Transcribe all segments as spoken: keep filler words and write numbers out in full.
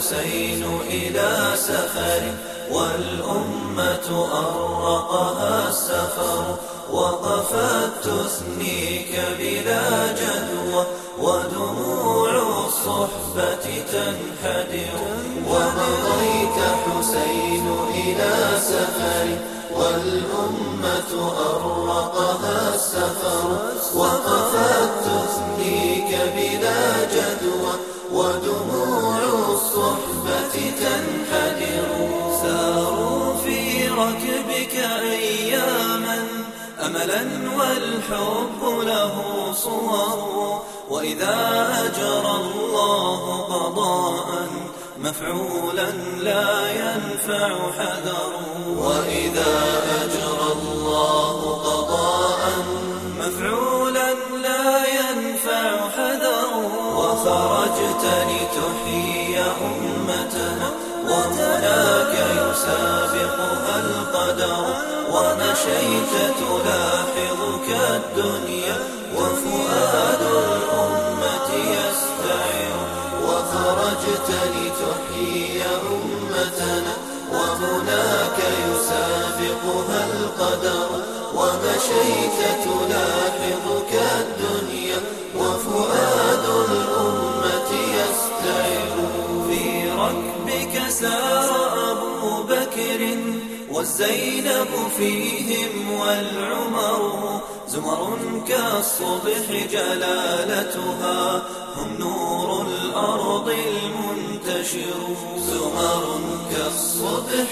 حسين إلى سفر والأمة أرقها السفر وقفت تثنيك بلا جدوى ودموع الصحبة تنحدر ومضيت حسين إلى سفر والأمة أرقها السفر وقفت تثنيك بلا جدوى ودموع الصحبة تنحدر ساروا في ركبك أياما أملا والحب له صور وإذا أجرى الله قضاء مفعولا لا ينفع حذر وإذا أجرى الله قضاء مفعولا لا ينفع حذر وخرجت لتحيي أمتنا وهناك يسابقها القدر ومشيت تلاحظك الدنيا وفؤاد الأمة يستعر وخرجت لتحيي أمتنا وهناك يسابقها القدر ومشيت تلاحظك الدنيا وفؤاد الأمة يستعر في ركبك سار أبو بكر والزينب فيهم والعمر زمر كالصبح جلالتها هم نور الأرض المنتشر زمر كالصبح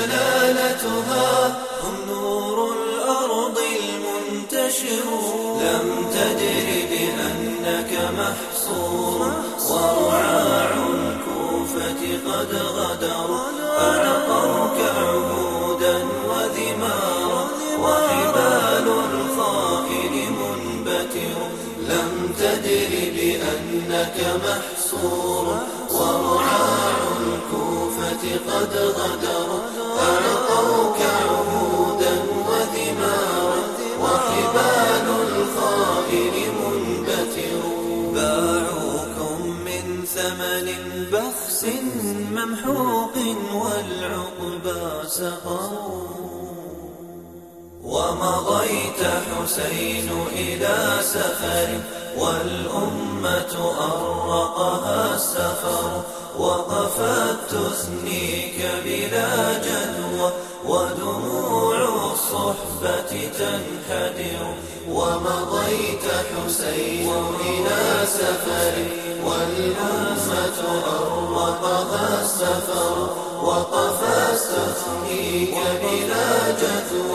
جلالتها هم نور الأرض المنتشر لم تدر بأنك محصور ورعاع الكوفة قد غدر أعطوك عهودا وذمارا وحبال الخائن منبتر لم تدر بأنك محصور ورعاع الكوفة قد غدر أعطوك عهودا وذمارا وحبال الخائن منبتر باعوكم من ثمن بخس ممحوق والعقبى سقروا ومضيت حسين إلى سفر والأمة أرقها السفر وقفت تثنيك بلا جدوى ودموع الصحبة تنحدر ومضيت حسين إلى سفر والأمة أرقها السفر وقفت تثنيك بلا جدوى